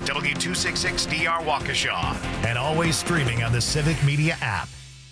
W266DR Waukesha, and always streaming on the Civic Media app.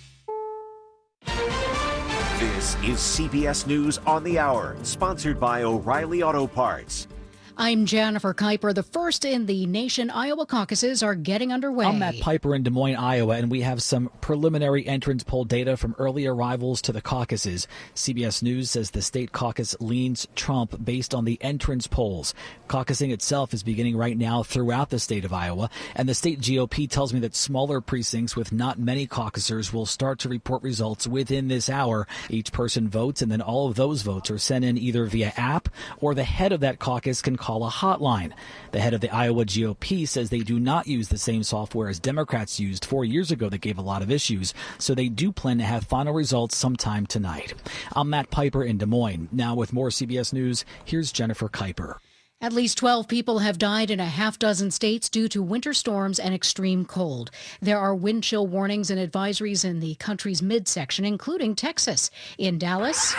This is CBS News on the Hour, sponsored by O'Reilly Auto Parts. I'm Jennifer Kuiper. The first in the nation Iowa caucuses are getting underway. I'm Matt Piper in Des Moines, Iowa, and we have some preliminary entrance poll data from early arrivals to the caucuses. CBS News says the state caucus leans Trump based on the entrance polls. Caucusing itself is beginning right now throughout the state of Iowa, and the state GOP tells me that smaller precincts with not many caucusers will start to report results within this hour. Each person votes, and then all of those votes are sent in either via app or the head of that caucus can call a hotline. The head of the Iowa GOP says they do not use the same software as Democrats used 4 years ago that gave a lot of issues, so they do plan to have final results sometime tonight. I'm Matt Piper in Des Moines. Now with more CBS News, here's Jennifer Kuiper. At least 12 people have died in a half dozen states due to winter storms and extreme cold. There are wind chill warnings and advisories in the country's midsection, including Texas. In Dallas,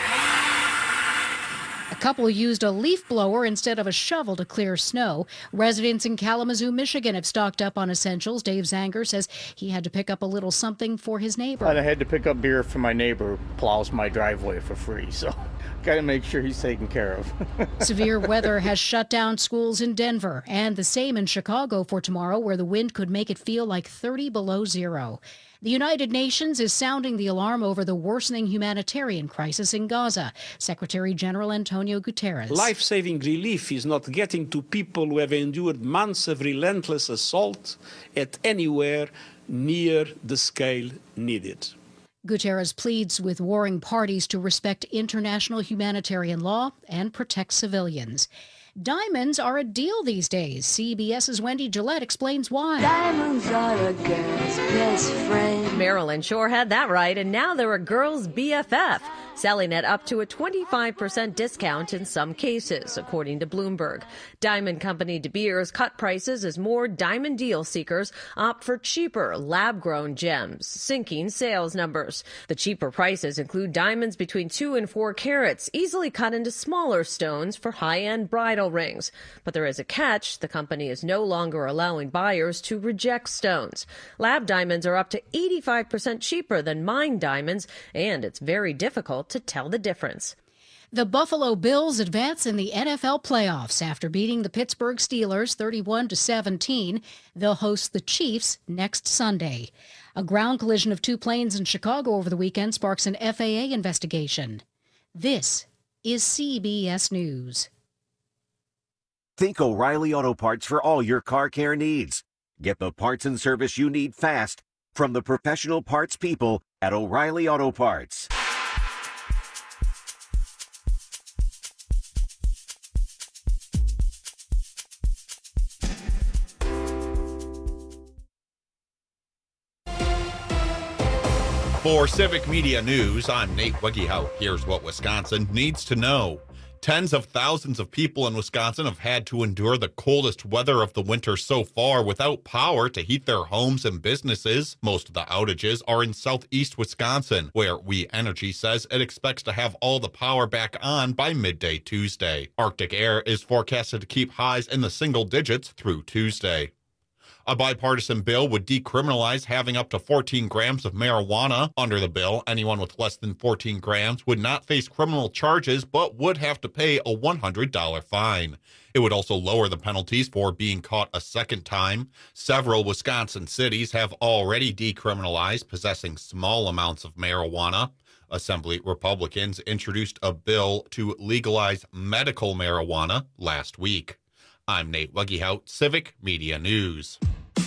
a couple used a leaf blower instead of a shovel to clear snow. Residents in Kalamazoo, Michigan have stocked up on essentials. Dave Zanger says he had to pick up a little something for his neighbor. I had to pick up beer for my neighbor who plows my driveway for free, so got to make sure he's taken care of. Severe weather has shut down schools in Denver, and the same in Chicago for tomorrow, where the wind could make it feel like 30 below zero. The United Nations is sounding the alarm over the worsening humanitarian crisis in Gaza. Secretary General Antonio Guterres. Life-saving relief is not getting to people who have endured months of relentless assault at anywhere near the scale needed. Guterres pleads with warring parties to respect international humanitarian law and protect civilians. Diamonds are a deal these days. CBS's Wendy Gillette explains why. Diamonds are a girl's best friend. Marilyn Shore had that right, and now they're a girl's BFF, selling at up to a 25% discount in some cases, according to Bloomberg. Diamond company De Beers cut prices as more diamond deal seekers opt for cheaper, lab-grown gems, sinking sales numbers. The cheaper prices include diamonds between 2 and 4 carats, easily cut into smaller stones for high-end bridal rings. But there is a catch. The company is no longer allowing buyers to reject stones. Lab diamonds are up to 85% cheaper than mined diamonds, and it's very difficult to tell the difference. The Buffalo Bills advance in the NFL playoffs after beating the Pittsburgh Steelers 31-17. They'll host the Chiefs next Sunday. A ground collision of 2 planes in Chicago over the weekend sparks an FAA investigation. This is CBS News. Think O'Reilly Auto Parts for all your car care needs. Get the parts and service you need fast from the professional parts people at O'Reilly Auto Parts. For Civic Media News, I'm Nate Wegehout. Here's what Wisconsin needs to know. Tens of thousands of people in Wisconsin have had to endure the coldest weather of the winter so far without power to heat their homes and businesses. Most of the outages are in southeast Wisconsin, where We Energy says it expects to have all the power back on by midday Tuesday. Arctic air is forecasted to keep highs in the single digits through Tuesday. A bipartisan bill would decriminalize having up to 14 grams of marijuana. Under the bill, anyone with less than 14 grams would not face criminal charges, but would have to pay a $100 fine. It would also lower the penalties for being caught a second time. Several Wisconsin cities have already decriminalized possessing small amounts of marijuana. Assembly Republicans introduced a bill to legalize medical marijuana last week. I'm Nate Wegehout, Civic Media News.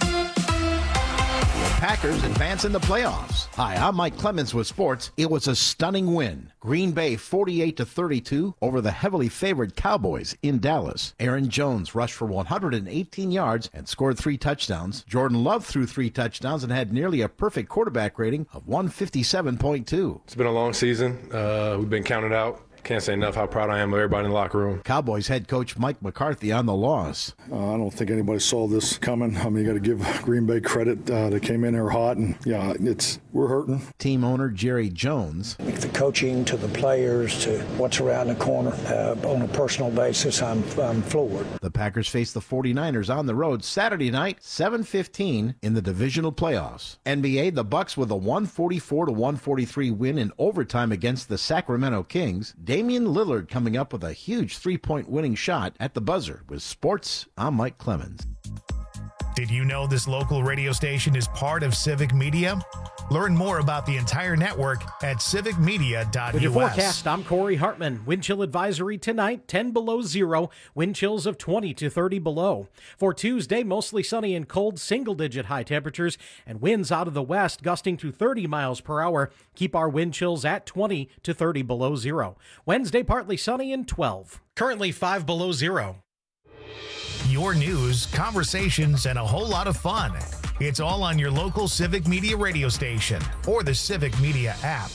Packers advance in the playoffs. Hi, I'm Mike Clemens with sports. It was a stunning win. Green Bay 48-32 over the heavily favored Cowboys in Dallas. Aaron Jones rushed for 118 yards and scored 3 touchdowns. Jordan Love threw 3 touchdowns and had nearly a perfect quarterback rating of 157.2. It's been a long season. We've been counted out. Can't say enough how proud I am of everybody in the locker room. Cowboys head coach Mike McCarthy on the loss. I don't think anybody saw this coming. I mean, you got to give Green Bay credit. They came in here hot, and we're hurting. Team owner Jerry Jones. The coaching to the players to what's around the corner, on a personal basis, I'm floored. The Packers face the 49ers on the road Saturday night, 7:15 in the divisional playoffs. NBA, the Bucks with a 144-143 win in overtime against the Sacramento Kings. Damian Lillard coming up with a huge 3-point winning shot at the buzzer. With sports, I'm Mike Clemens. Did you know this local radio station is part of Civic Media? Learn more about the entire network at civicmedia.us. With your forecast, I'm Corey Hartman. Wind chill advisory tonight, 10 below zero. Wind chills of 20 to 30 below. For Tuesday, mostly sunny and cold, single-digit high temperatures, and winds out of the west gusting to 30 miles per hour. Keep our wind chills at 20 to 30 below zero. Wednesday, partly sunny and 12. Currently 5 below zero. Your news, conversations, and a whole lot of fun. It's all on your local Civic Media radio station or the Civic Media app.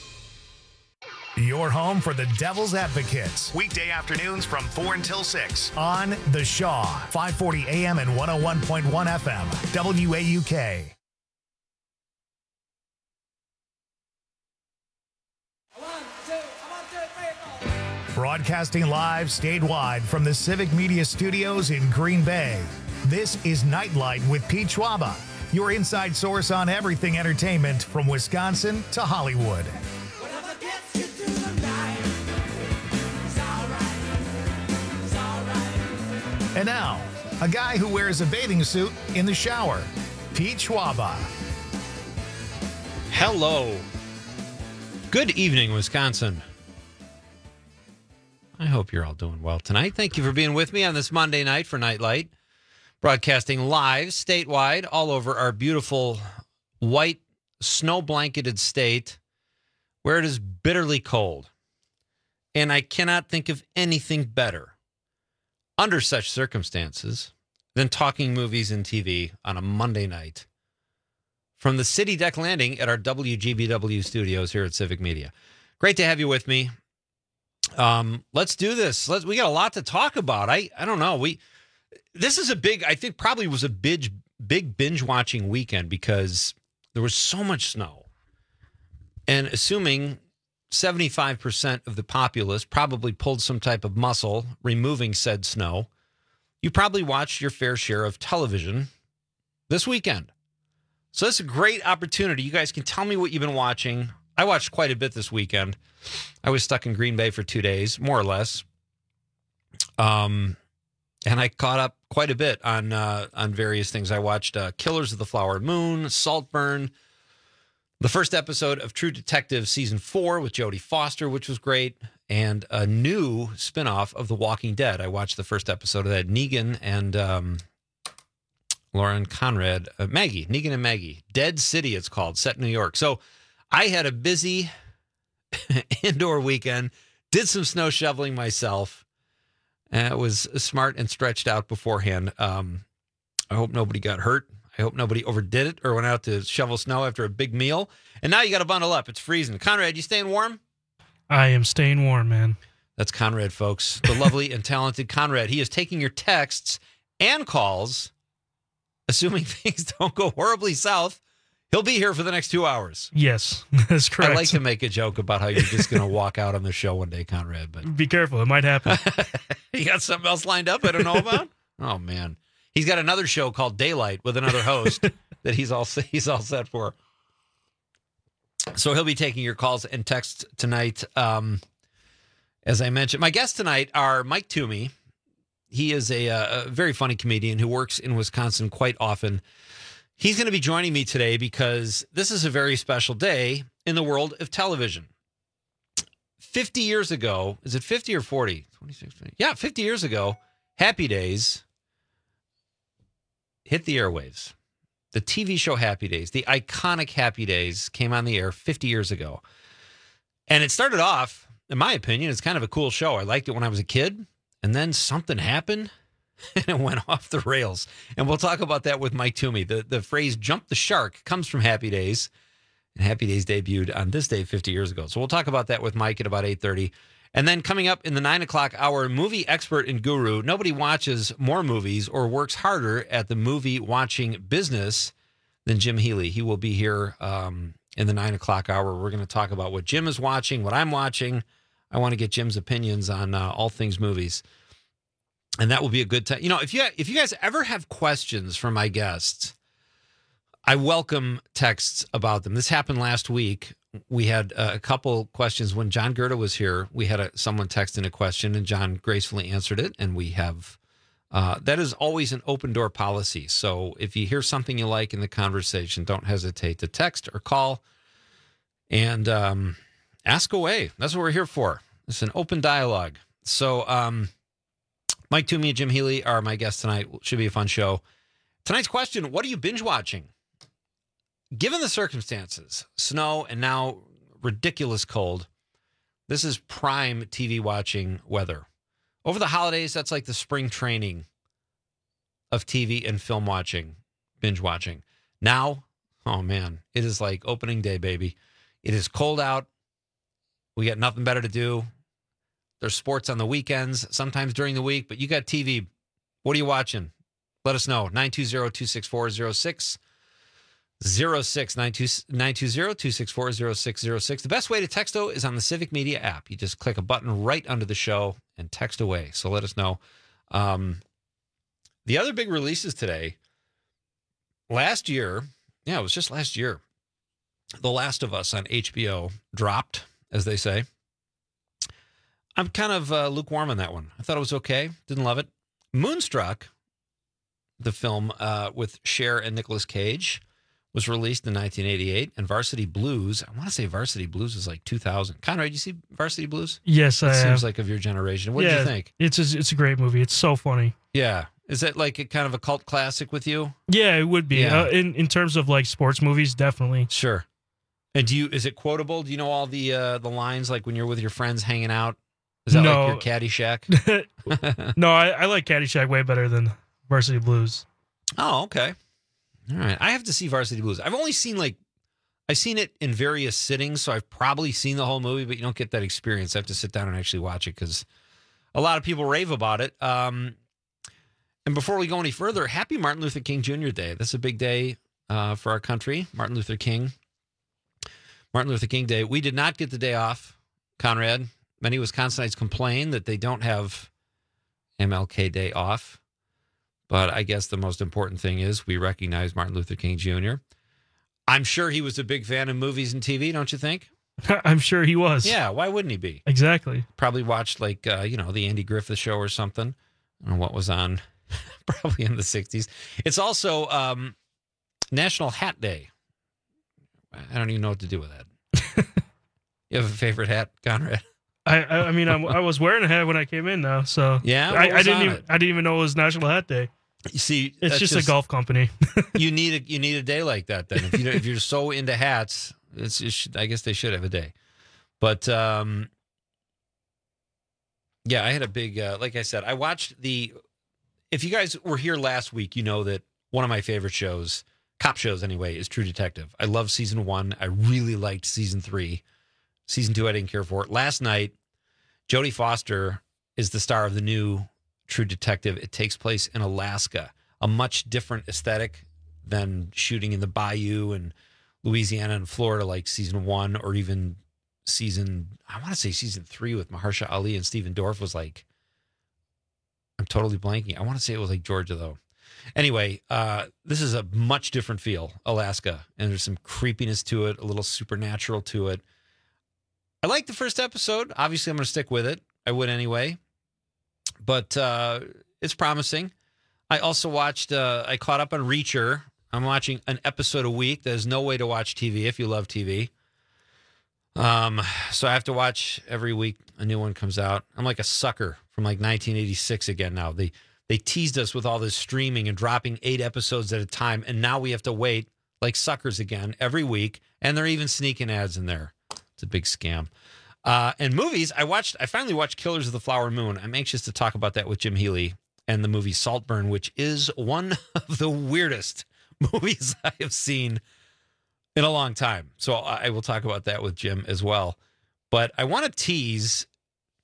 Your home for the Devil's Advocates. Weekday afternoons from 4 until 6 on The Shaw, 540 AM and 101.1 FM, WAUK. Broadcasting live statewide from the Civic Media Studios in Green Bay. This is Nightlight with Pete Schwaba, your inside source on everything entertainment from Wisconsin to Hollywood. And now, a guy who wears a bathing suit in the shower, Pete Schwaba. Hello. Good evening, Wisconsin. I hope you're all doing well tonight. Thank you for being with me on this Monday night for Nightlight. Broadcasting live statewide all over our beautiful white snow-blanketed state where it is bitterly cold. And I cannot think of anything better under such circumstances than talking movies and TV on a Monday night from the City Deck Landing at our WGBW studios here at Civic Media. Great to have you with me. Let's do this. We got a lot to talk about. I don't know. This is a big, I think probably was a big binge watching weekend because there was so much snow. And assuming 75% of the populace probably pulled some type of muscle removing said snow, you probably watched your fair share of television this weekend. So that's a great opportunity. You guys can tell me what you've been watching. I watched quite a bit this weekend. I was stuck in Green Bay for 2 days, more or less. And I caught up quite a bit on various things. I watched Killers of the Flower Moon, Saltburn, the first episode of True Detective Season 4 with Jodie Foster, which was great, and a new spinoff of The Walking Dead. I watched the first episode of that. Negan and Lauren Conrad, Negan and Maggie. Dead City, it's called, set in New York. So I had a busy indoor weekend, did some snow shoveling myself. It was smart and stretched out beforehand. I hope nobody got hurt. I hope nobody overdid it or went out to shovel snow after a big meal. And now you got to bundle up. It's freezing. Conrad, you staying warm? I am staying warm, man. That's Conrad, folks. The lovely and talented Conrad. He is taking your texts and calls, assuming things don't go horribly south. He'll be here for the next 2 hours. Yes, that's correct. I like to make a joke about how you're just going to walk out on the show one day, Conrad. But be careful. It might happen. You got something else lined up I don't know about? Oh, man. He's got another show called Daylight with another host that he's all set for. So he'll be taking your calls and texts tonight. As I mentioned, my guests tonight are Mike Toomey. He is a very funny comedian who works in Wisconsin quite often. He's going to be joining me today because this is a very special day in the world of television. 50 years ago, is it 50 or 40? 26, 20. Yeah, 50 years ago, Happy Days hit the airwaves. The TV show Happy Days, the iconic Happy Days, came on the air 50 years ago. And it started off, in my opinion, it's kind of a cool show. I liked it when I was a kid, and then something happened, and it went off the rails. And we'll talk about that with Mike Toomey. The phrase jump the shark comes from Happy Days, and Happy Days debuted on this day 50 years ago. So we'll talk about that with Mike at about 8:30. And then coming up in the 9 o'clock hour, movie expert and guru. Nobody watches more movies or works harder at the movie watching business than Jim Healy. He will be here in the 9 o'clock hour. We're going to talk about what Jim is watching, what I'm watching. I want to get Jim's opinions on all things movies. And that will be a good time. You know, if you guys ever have questions for my guests, I welcome texts about them. This happened last week. We had a couple questions when John Gerda was here. We had someone text in a question, and John gracefully answered it. And we have that is always an open door policy. So if you hear something you like in the conversation, don't hesitate to text or call and ask away. That's what we're here for. It's an open dialogue. So Mike Toomey and Jim Healy are my guests tonight. Should be a fun show. Tonight's question: what are you binge watching? Given the circumstances, snow and now ridiculous cold, this is prime TV watching weather. Over the holidays, that's like the spring training of TV and film watching, binge watching. Now, oh man, it is like opening day, baby. It is cold out. We got nothing better to do. There's sports on the weekends, sometimes during the week, but you got TV. What are you watching? Let us know. 920-264-0606. 920-264-0606. The best way to text, though, is on the Civic Media app. You just click a button right under the show and text away. So let us know. The other big releases today, last year, it was just last year, The Last of Us on HBO dropped, as they say. I'm kind of lukewarm on that one. I thought it was okay. Didn't love it. Moonstruck, the film with Cher and Nicolas Cage, was released in 1988, and Varsity Blues, I want to say Varsity Blues is like 2000. Conrad, you see Varsity Blues? Yes, I have. Seems like of your generation. What did you think? It's a great movie. It's so funny. Yeah. Is that like a kind of a cult classic with you? Yeah, it would be. Yeah. In terms of like sports movies, definitely. Sure. And is it quotable? Do you know all the lines like when you're with your friends hanging out? Is that like your Caddyshack? No, I like Caddyshack way better than Varsity Blues. Oh, okay. All right. I have to see Varsity Blues. I've only seen I've seen it in various sittings, so I've probably seen the whole movie, but you don't get that experience. I have to sit down and actually watch it because a lot of people rave about it. And before we go any further, happy Martin Luther King Jr. Day. That's a big day for our country, Martin Luther King Day. We did not get the day off, Conrad. Many Wisconsinites complain that they don't have MLK Day off. But I guess the most important thing is we recognize Martin Luther King Jr. I'm sure he was a big fan of movies and TV, don't you think? I'm sure he was. Yeah, why wouldn't he be? Exactly. Probably watched the Andy Griffith Show or something. I don't know what was on, probably in the 60s. It's also National Hat Day. I don't even know what to do with that. You have a favorite hat, Conrad? I mean, I was wearing a hat when I came in now, so yeah, I didn't even know it was National Hat Day. You see, it's just a golf company. you need a day like that then. If you're so into hats, I guess they should have a day. But yeah, I had a big like I said, I watched if you guys were here last week, you know that one of my favorite shows, cop shows anyway, is True Detective. I love season 1. I really liked season 3. Season 2, I didn't care for it. Last night, Jodie Foster is the star of the new True Detective. It takes place in Alaska, a much different aesthetic than shooting in the bayou and Louisiana and Florida like season 1 or even season 3 with Mahershala Ali and Stephen Dorff was like, I'm totally blanking. I want to say it was like Georgia though. Anyway, this is a much different feel, Alaska, and there's some creepiness to it, a little supernatural to it. I liked the first episode. Obviously, I'm going to stick with it. I would anyway. But it's promising. I also watched, I caught up on Reacher. I'm watching an episode a week. There's no way to watch TV if you love TV. So I have to watch every week a new one comes out. I'm like a sucker from like 1986 again now. They teased us with all this streaming and dropping 8 episodes at a time. And now we have to wait like suckers again every week. And they're even sneaking ads in there. It's a big scam. And movies, I finally watched Killers of the Flower Moon. I'm anxious to talk about that with Jim Healy and the movie Saltburn, which is one of the weirdest movies I have seen in a long time. So I will talk about that with Jim as well. But I want to tease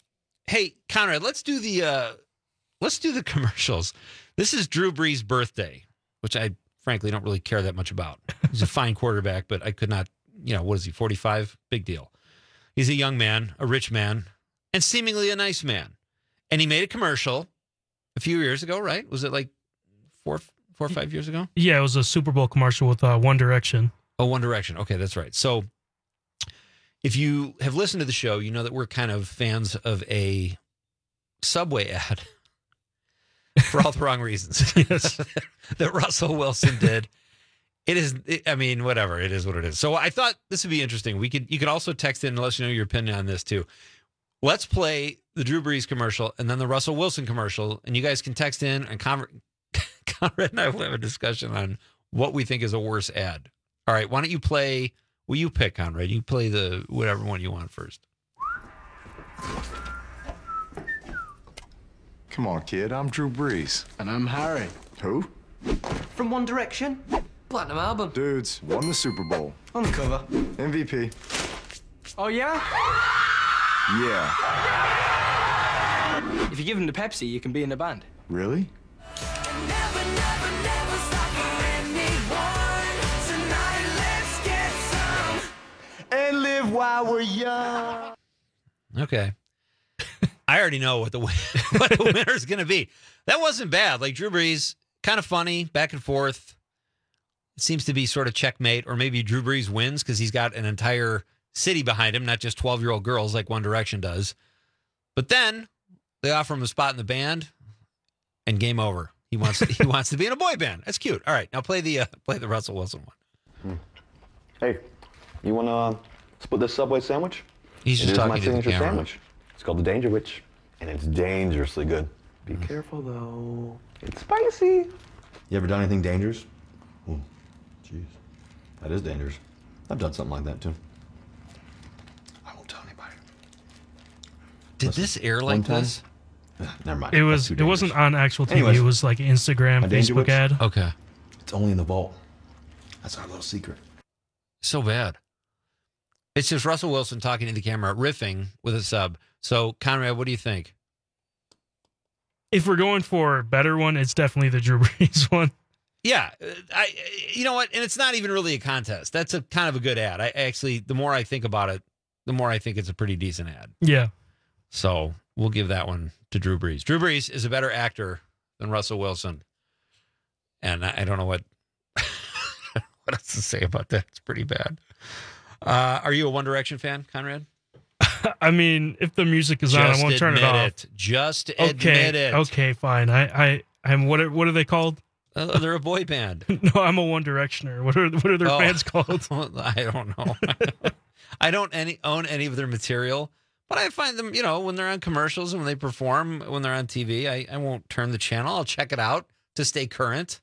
Hey, Conrad, let's do the commercials. This is Drew Brees' birthday, which I frankly don't really care that much about. He's a fine quarterback, but I could not, what is he, 45? Big deal. He's a young man, a rich man, and seemingly a nice man. And he made a commercial a few years ago, right? Was it like 4 or 5 years ago? Yeah, it was a Super Bowl commercial with One Direction. Oh, One Direction. Okay, that's right. So if you have listened to the show, you know that we're kind of fans of a Subway ad for all the wrong reasons. Yes. That Russell Wilson did. Whatever. It is what it is. So I thought this would be interesting. You could also text in and let us know your opinion on this too. Let's play the Drew Brees commercial and then the Russell Wilson commercial, and you guys can text in, and Conrad and I will have a discussion on what we think is a worse ad. All right, why don't you play? Will you pick, Conrad? You play the whatever one you want first. Come on, kid. I'm Drew Brees. And I'm Harry. Who? From One Direction. Platinum album. Dudes, won the Super Bowl. On the cover. MVP. Oh, yeah? Yeah. If you give him the Pepsi, you can be in the band. Really? And live while we're young. Okay. I already know what the winner's going to be. That wasn't bad. Like Drew Brees, kind of funny, back and forth. It seems to be sort of checkmate, or maybe Drew Brees wins because he's got an entire city behind him, not just 12-year-old girls like One Direction does. But then they offer him a spot in the band, and game over. He wants to be in a boy band. That's cute. All right, now play the Russell Wilson one. Hey, you want to split this Subway sandwich? He's just talking to the camera. Sandwich. It's called the Danger Witch, and it's dangerously good. Be careful, though. It's spicy. You ever done anything dangerous? Oh, jeez. That is dangerous. I've done something like that, too. I won't tell anybody. Did this air like this? Never mind. It wasn't on actual TV. Anyways, it was like Instagram, Facebook ad. Okay. It's only in the vault. That's our little secret. So bad. It's just Russell Wilson talking to the camera, riffing with a sub. So, Conrad, what do you think? If we're going for a better one, it's definitely the Drew Brees one. Yeah. You know what? And it's not even really a contest. That's a kind of a good ad. I actually, the more I think about it, the more I think it's a pretty decent ad. Yeah. So we'll give that one to Drew Brees. Drew Brees is a better actor than Russell Wilson. And I don't know what else to say about that. It's pretty bad. Are you a One Direction fan, Conrad? I mean, if the music is on, I won't turn it off. Just admit it. Okay, fine. I'm what are they called? They're a boy band. No, I'm a One Directioner. What are their fans called? I don't know. I don't own any of their material, but I find them, when they're on commercials and when they perform, when they're on TV, I won't turn the channel. I'll check it out to stay current,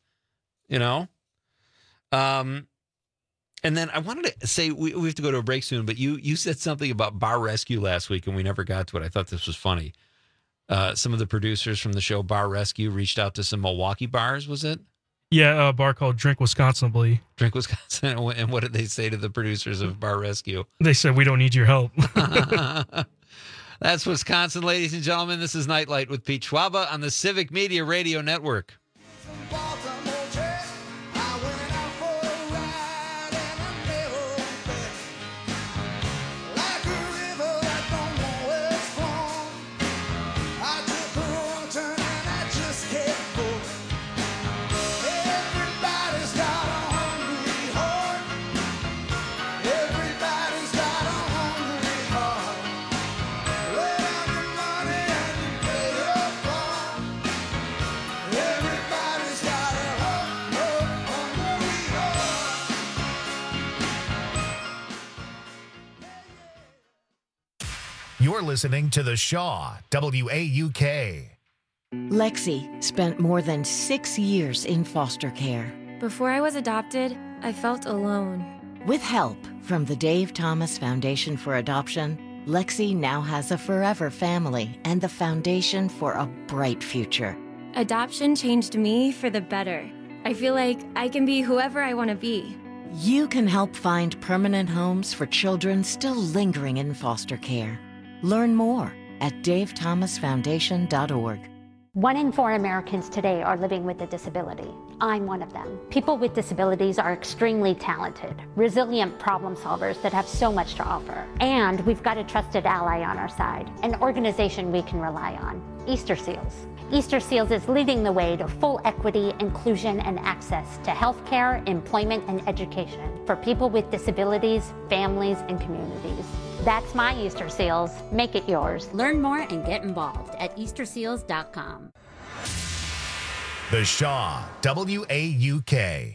And then I wanted to say, we have to go to a break soon, but you said something about Bar Rescue last week, and we never got to it. I thought this was funny. Some of the producers from the show Bar Rescue reached out to some Milwaukee bars, was it? Yeah, a bar called Drink Wisconsinably. Drink Wisconsin. And what did they say to the producers of Bar Rescue? They said, we don't need your help. That's Wisconsin, ladies and gentlemen. This is Nightlight with Pete Schwaba on the Civic Media Radio Network. You're listening to The Shaw, WAUK. Lexi spent more than 6 years in foster care. Before I was adopted, I felt alone. With help from the Dave Thomas Foundation for Adoption, Lexi now has a forever family and the foundation for a bright future. Adoption changed me for the better. I feel like I can be whoever I want to be. You can help find permanent homes for children still lingering in foster care. Learn more at davethomasfoundation.org. 1 in 4 Americans today are living with a disability. I'm one of them. People with disabilities are extremely talented, resilient problem solvers that have so much to offer. And we've got a trusted ally on our side, an organization we can rely on, Easter Seals. Easter Seals is leading the way to full equity, inclusion, and access to healthcare, employment, and education for people with disabilities, families, and communities. That's my Easter Seals. Make it yours. Learn more and get involved at easterseals.com. The Shaw, WAUK.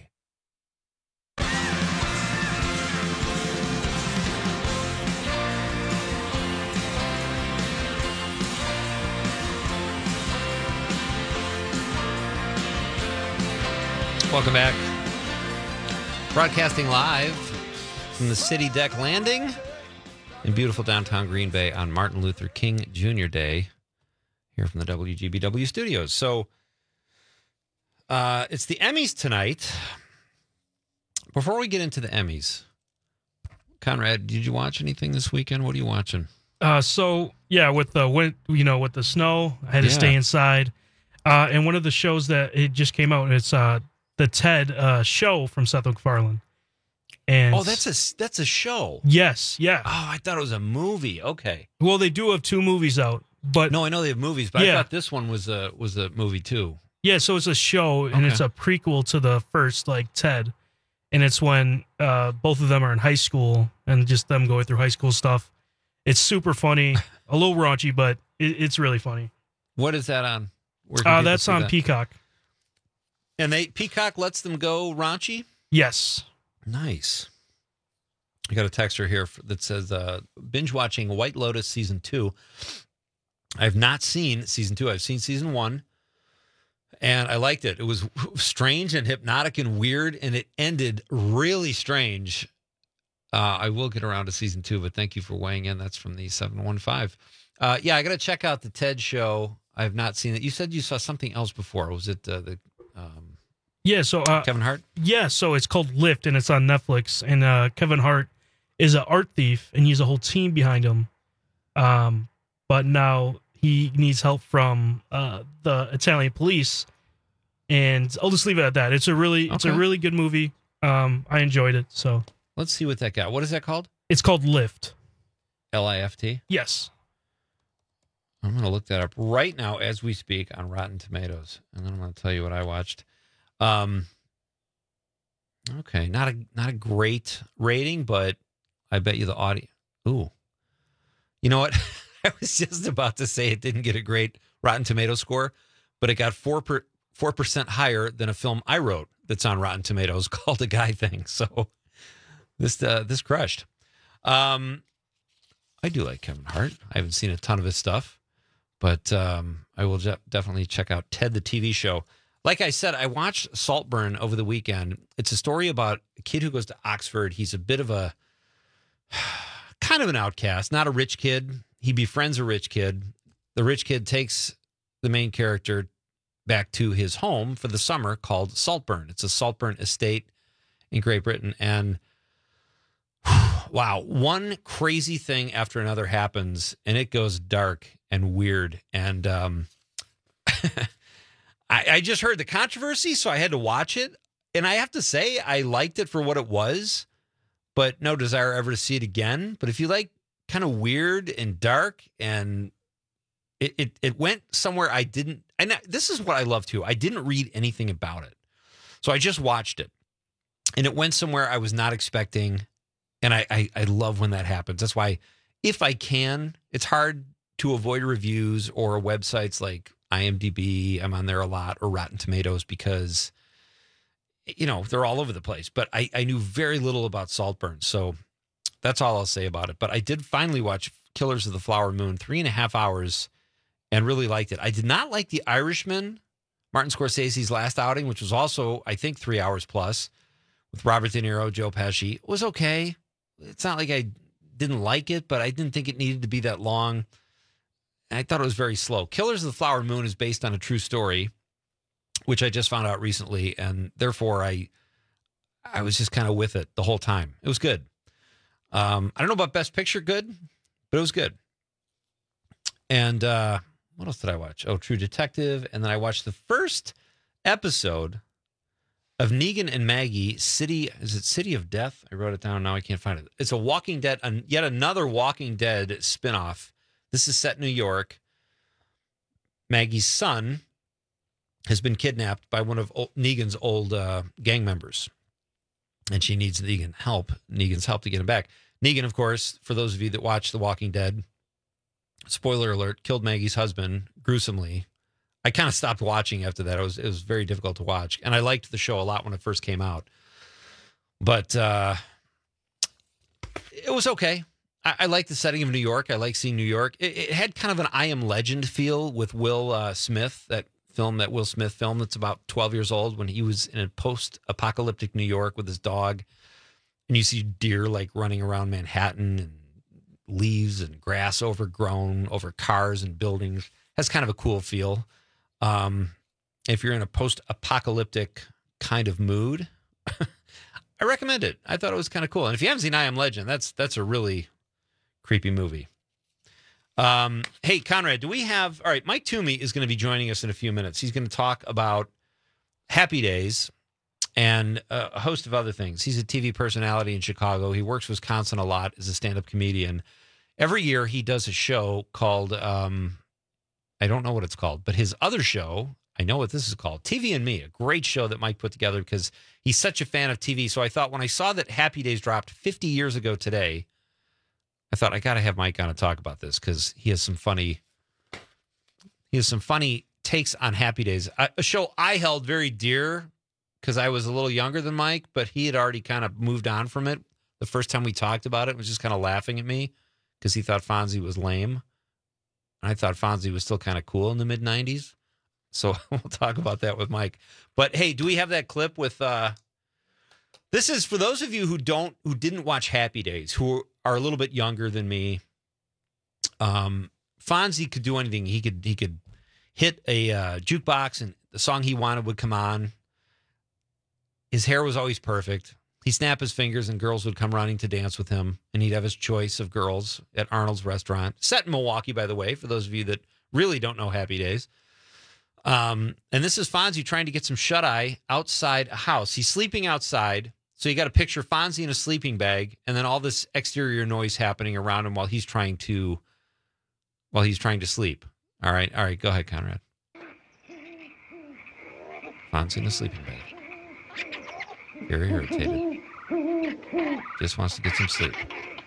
Welcome back. Broadcasting live from the City Deck Landing in beautiful downtown Green Bay on Martin Luther King Jr. Day here from the WGBW studios. So it's the Emmys tonight. Before we get into the Emmys, Conrad, did you watch anything this weekend? What are you watching? So yeah, with the snow, I had to stay inside. And one of the shows that it just came out, it's the TED show from Seth MacFarlane. And that's a show. Yes, yeah. Oh, I thought it was a movie. Okay. Well, they do have 2 movies out, but no, I know they have movies, but I thought this one was a movie too. Yeah, so it's a show, and it's a prequel to the first TED, and it's when both of them are in high school and just them going through high school stuff. It's super funny, a little raunchy, but it's really funny. What is that on? That's on Peacock. And Peacock lets them go raunchy? Yes. Nice. I got a texter here that says, binge watching White Lotus Season 2. I have not seen Season 2. I've seen Season 1, and I liked it. It was strange and hypnotic and weird, and it ended really strange. I will get around to Season 2, but thank you for weighing in. That's from the 715. Yeah, I got to check out the TED show. I have not seen it. You said you saw something else before. Was it yeah, so Kevin Hart? Yeah, so it's called Lift, and it's on Netflix. And Kevin Hart is an art thief, and he's a whole team behind him. But now he needs help from the Italian police, and I'll just leave it at that. It's a really good movie. I enjoyed it. So let's see what that got. What is that called? It's called Lift. Lift? Yes. I'm going to look that up right now as we speak on Rotten Tomatoes, and then I'm going to tell you what I watched. Okay, not a great rating, but I bet you the audience. Ooh, you know what? I was just about to say it didn't get a great Rotten Tomato score, but it got 4% higher than a film I wrote that's on Rotten Tomatoes called A Guy Thing. So this crushed. I do like Kevin Hart. I haven't seen a ton of his stuff, but I will definitely check out Ted the TV show. Like I said, I watched Saltburn over the weekend. It's a story about a kid who goes to Oxford. He's a bit of a kind of an outcast, not a rich kid. He befriends a rich kid. The rich kid takes the main character back to his home for the summer called Saltburn. It's a Saltburn estate in Great Britain. And wow, one crazy thing after another happens, and it goes dark and weird. And I just heard the controversy, so I had to watch it. And I have to say, I liked it for what it was, but no desire ever to see it again. But if you like kind of weird and dark, and it went somewhere I didn't, and this is what I love too. I didn't read anything about it. So I just watched it, and it went somewhere I was not expecting. And I love when that happens. That's why, if I can, it's hard to avoid reviews or websites like IMDb. I'm on there a lot, or Rotten Tomatoes, because, they're all over the place. But I knew very little about Saltburn, so that's all I'll say about it. But I did finally watch Killers of the Flower Moon, 3.5 hours, and really liked it. I did not like The Irishman, Martin Scorsese's last outing, which was also, I think, 3 hours plus, with Robert De Niro, Joe Pesci. It was okay. It's not like I didn't like it, but I didn't think it needed to be that long. And I thought it was very slow. Killers of the Flower Moon is based on a true story, which I just found out recently, and therefore I was just kind of with it the whole time. It was good. I don't know about Best Picture good, but it was good. And what else did I watch? Oh, True Detective. And then I watched the first episode of Negan and Maggie, City of Death? I wrote it down. Now I can't find it. It's a Walking Dead, yet another Walking Dead spinoff. This is set in New York. Maggie's son has been kidnapped by one of Negan's old gang members. And she needs Negan's help to get him back. Negan, of course, for those of you that watch The Walking Dead, spoiler alert, killed Maggie's husband gruesomely. I kind of stopped watching after that. It was very difficult to watch. And I liked the show a lot when it first came out. But it was okay. I like the setting of New York. I like seeing New York. It had kind of an I Am Legend feel with Will Smith, that Will Smith film that's about 12 years old, when he was in a post-apocalyptic New York with his dog. And you see deer like running around Manhattan, and leaves and grass overgrown over cars and buildings. Has kind of a cool feel. If you're in a post-apocalyptic kind of mood, I recommend it. I thought it was kind of cool. And if you haven't seen I Am Legend, that's a really creepy movie. Hey, Conrad, do we have... All right, Mike Toomey is going to be joining us in a few minutes. He's going to talk about Happy Days and a host of other things. He's a TV personality in Chicago. He works Wisconsin a lot as a stand-up comedian. Every year he does a show called... I don't know what it's called, but his other show, I know what this is called, TV and Me, a great show that Mike put together because he's such a fan of TV. So I thought when I saw that Happy Days dropped 50 years ago today, I thought I got to have Mike on to talk about this because he has some funny takes on Happy Days, a show I held very dear because I was a little younger than Mike, but he had already kind of moved on from it. The first time we talked about it was just kind of laughing at me because he thought Fonzie was lame. I thought Fonzie was still kind of cool in the mid-'90s. So we'll talk about that with Mike. But, hey, do we have that clip with... This is for those of you who didn't watch Happy Days, who are a little bit younger than me. Fonzie could do anything. He could hit a jukebox and the song he wanted would come on. His hair was always perfect. He'd snap his fingers and girls would come running to dance with him, and he'd have his choice of girls at Arnold's restaurant. Set in Milwaukee, by the way, for those of you that really don't know Happy Days. And this is Fonzie trying to get some shut-eye outside a house. He's sleeping outside, so you got to picture Fonzie in a sleeping bag, and then all this exterior noise happening around him while he's trying to sleep. All right, go ahead, Conrad. Fonzie in a sleeping bag. Very irritated. Just wants to get some sleep.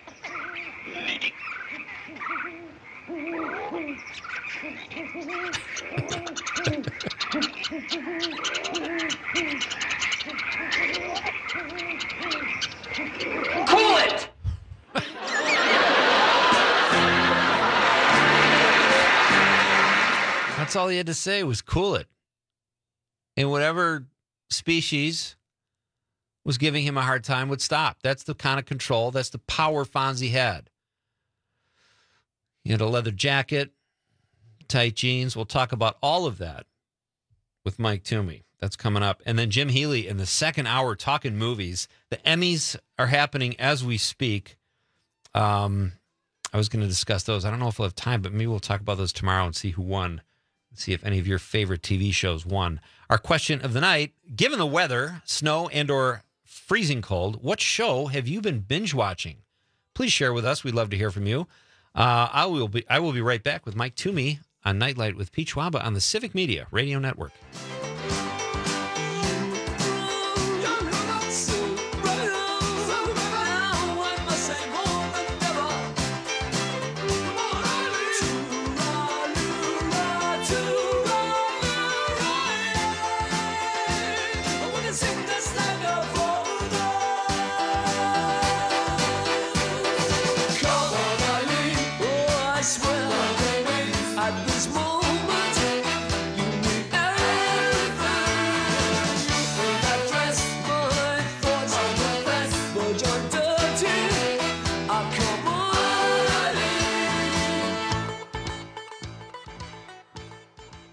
Cool it! That's all he had to say was cool it. And whatever species was giving him a hard time would stop. That's the kind of control, that's the power Fonzie had. He had a leather jacket, tight jeans. We'll talk about all of that with Mike Toomey. That's coming up. And then Jim Healy in the second hour talking movies. The Emmys are happening as we speak. I was going to discuss those. I don't know if we'll have time, but maybe we'll talk about those tomorrow and see who won. See if any of your favorite TV shows won. Our question of the night, given the weather, snow and or freezing cold, what show have you been binge watching? Please share with us. We'd love to hear from you. I will be right back with Mike Toomey on Nightlight with Pete Schwaba on the Civic Media Radio Network.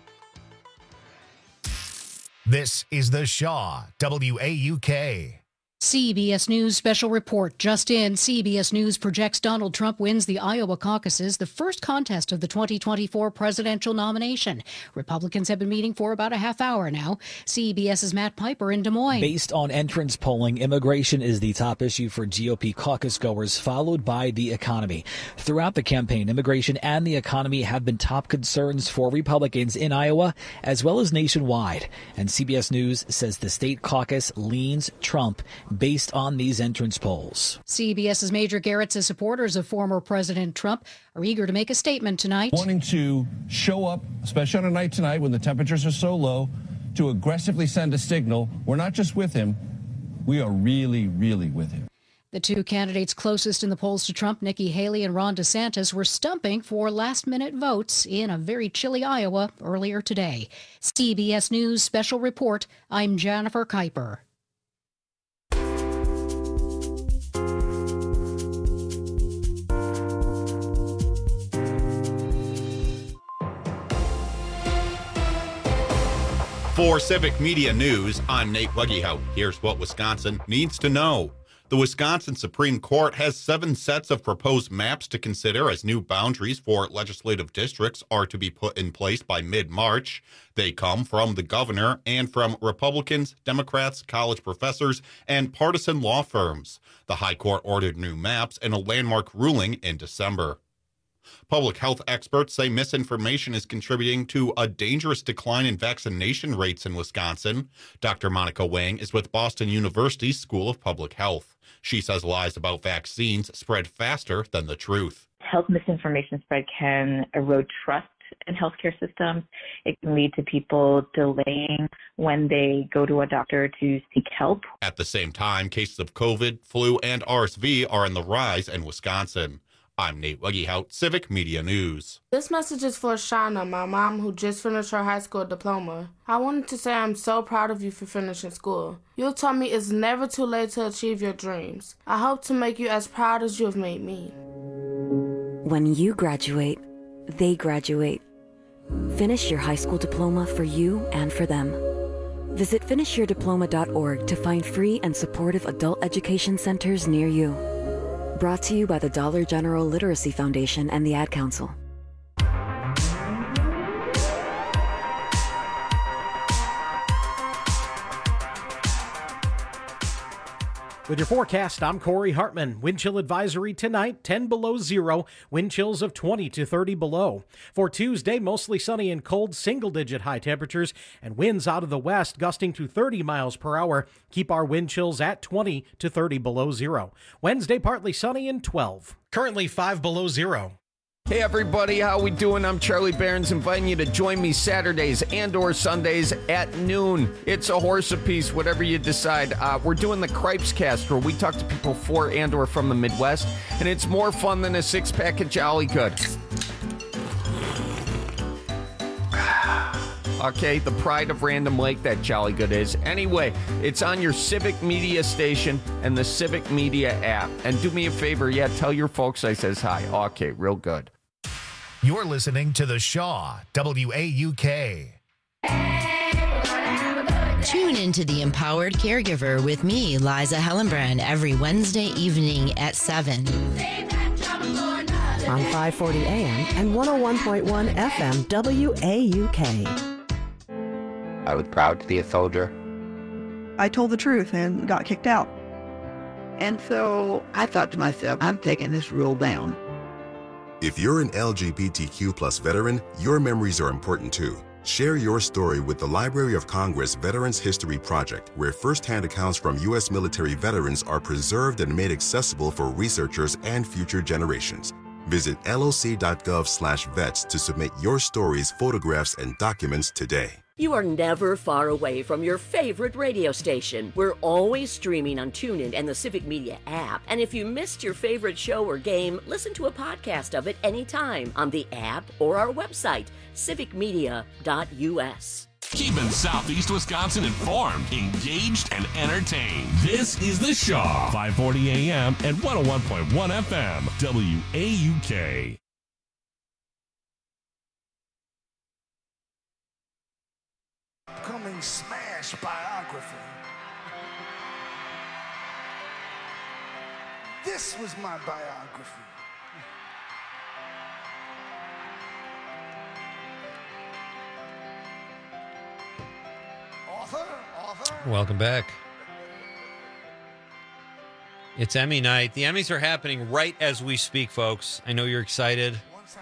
This is The Shaw, WAUK. CBS News special report just in. CBS News projects Donald Trump wins the Iowa caucuses, the first contest of the 2024 presidential nomination. Republicans have been meeting for about a half hour now. CBS's Matt Piper in Des Moines. Based on entrance polling, immigration is the top issue for GOP caucus goers, followed by the economy. Throughout the campaign, immigration and the economy have been top concerns for Republicans in Iowa as well as nationwide. And CBS News says the state caucus leans Trump based on these entrance polls. CBS's Major Garrett says supporters of former President Trump are eager to make a statement tonight. Wanting to show up, especially on a night tonight when the temperatures are so low, to aggressively send a signal. We're not just with him, we are really, really with him. The two candidates closest in the polls to Trump, Nikki Haley and Ron DeSantis, were stumping for last-minute votes in a very chilly Iowa earlier today. CBS News special report. I'm Jennifer Kuiper. For Civic Media News, I'm Nate Weggehout. Here's what Wisconsin needs to know. The Wisconsin Supreme Court has 7 sets of proposed maps to consider as new boundaries for legislative districts are to be put in place by mid-March. They come from the governor and from Republicans, Democrats, college professors, and partisan law firms. The High Court ordered new maps in a landmark ruling in December. Public health experts say misinformation is contributing to a dangerous decline in vaccination rates in Wisconsin. Dr. Monica Wang is with Boston University's School of Public Health. She says lies about vaccines spread faster than the truth. Health misinformation spread can erode trust in healthcare systems. It can lead to people delaying when they go to a doctor to seek help. At the same time, cases of COVID, flu, and RSV are on the rise in Wisconsin. I'm Nate Weggehout, Civic Media News. This message is for Shauna, my mom, who just finished her high school diploma. I wanted to say I'm so proud of you for finishing school. You taught me it's never too late to achieve your dreams. I hope to make you as proud as you have made me. When you graduate, they graduate. Finish your high school diploma for you and for them. Visit finishyourdiploma.org to find free and supportive adult education centers near you. Brought to you by the Dollar General Literacy Foundation and the Ad Council. With your forecast, I'm Corey Hartman. Wind chill advisory tonight, 10 below zero. Wind chills of 20 to 30 below. For Tuesday, mostly sunny and cold, single-digit high temperatures, and winds out of the west gusting to 30 miles per hour. Keep our wind chills at 20 to 30 below zero. Wednesday, partly sunny and 12. Currently 5 below zero. Hey everybody, how we doing? I'm Charlie Barons, inviting you to join me Saturdays and or Sundays at noon. It's a horse apiece, whatever you decide. We're doing the Cripes Cast, where we talk to people for and or from the Midwest, and it's more fun than a 6-pack of Jolly Good. Okay, the pride of Random Lake, that Jolly Good is. Anyway, it's on your Civic Media station and the Civic Media app. And do me a favor, tell your folks I says hi. Okay, real good. You're listening to The Shaw, WAUK. Tune into The Empowered Caregiver with me, Liza Hellenbrand, every Wednesday evening at 7. On 540 AM and 101.1 FM, WAUK. I was proud to be a soldier. I told the truth and got kicked out. And so I thought to myself, I'm taking this rule down. If you're an LGBTQ plus veteran, your memories are important too. Share your story with the Library of Congress Veterans History Project, where firsthand accounts from U.S. military veterans are preserved and made accessible for researchers and future generations. Visit loc.gov/vets to submit your stories, photographs, and documents today. You are never far away from your favorite radio station. We're always streaming on TuneIn and the Civic Media app. And if you missed your favorite show or game, listen to a podcast of it anytime on the app or our website, civicmedia.us. Keeping Southeast Wisconsin informed, engaged, and entertained. This is The Shaw, 540 AM and 101.1 FM, WAUK. Upcoming Smash biography. This was my biography. Author. Welcome back. It's Emmy night. The Emmys are happening right as we speak, folks. I know you're excited.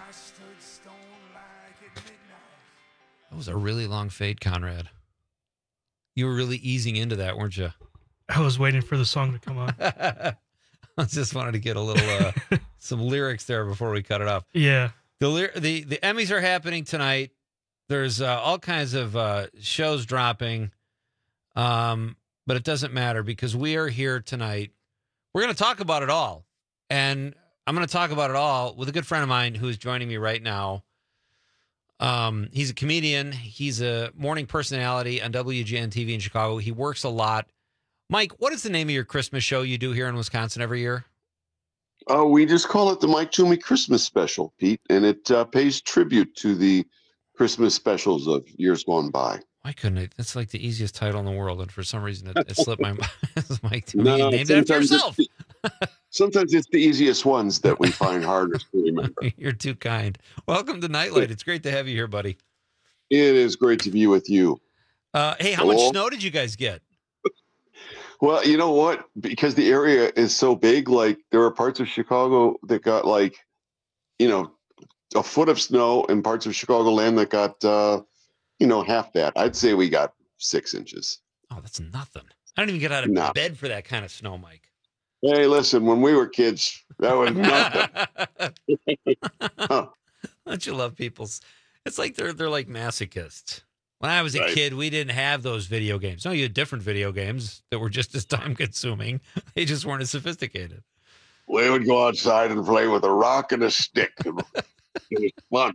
That was a really long fade, Conrad. You were really easing into that, weren't you? I was waiting for the song to come on. I just wanted to get a little some lyrics there before we cut it off. Yeah. The Emmys are happening tonight. There's all kinds of shows dropping, but it doesn't matter because we are here tonight. We're going to talk about it all, and I'm going to talk about it all with a good friend of mine who is joining me right now. He's a comedian. He's a morning personality on WGN TV in Chicago. He works a lot. Mike, what is the name of your Christmas show you do here in Wisconsin every year? We just call it the Mike Toomey Christmas Special, Pete, and it pays tribute to the Christmas specials of years gone by. Why couldn't it? That's like the easiest title in the world, and for some reason it slipped my mind. It's Mike Toomey. No, You named it after yourself. Sometimes it's the easiest ones that we find hardest to remember. You're too kind. Welcome to Nightlight. It's great to have you here, buddy. It is great to be with you. Hey, how much snow did you guys get? Well, you know what? Because the area is so big, like there are parts of Chicago that got like, a foot of snow, and parts of Chicagoland that got, half that. I'd say we got 6 inches. Oh, that's nothing. I don't even get out of bed for that kind of snow, Mike. Hey, listen, when we were kids, that was nothing. Don't you love people's? It's like they're like masochists. When I was a kid, we didn't have those video games. No, you had different video games that were just as time consuming. They just weren't as sophisticated. We would go outside and play with a rock and a stick. It was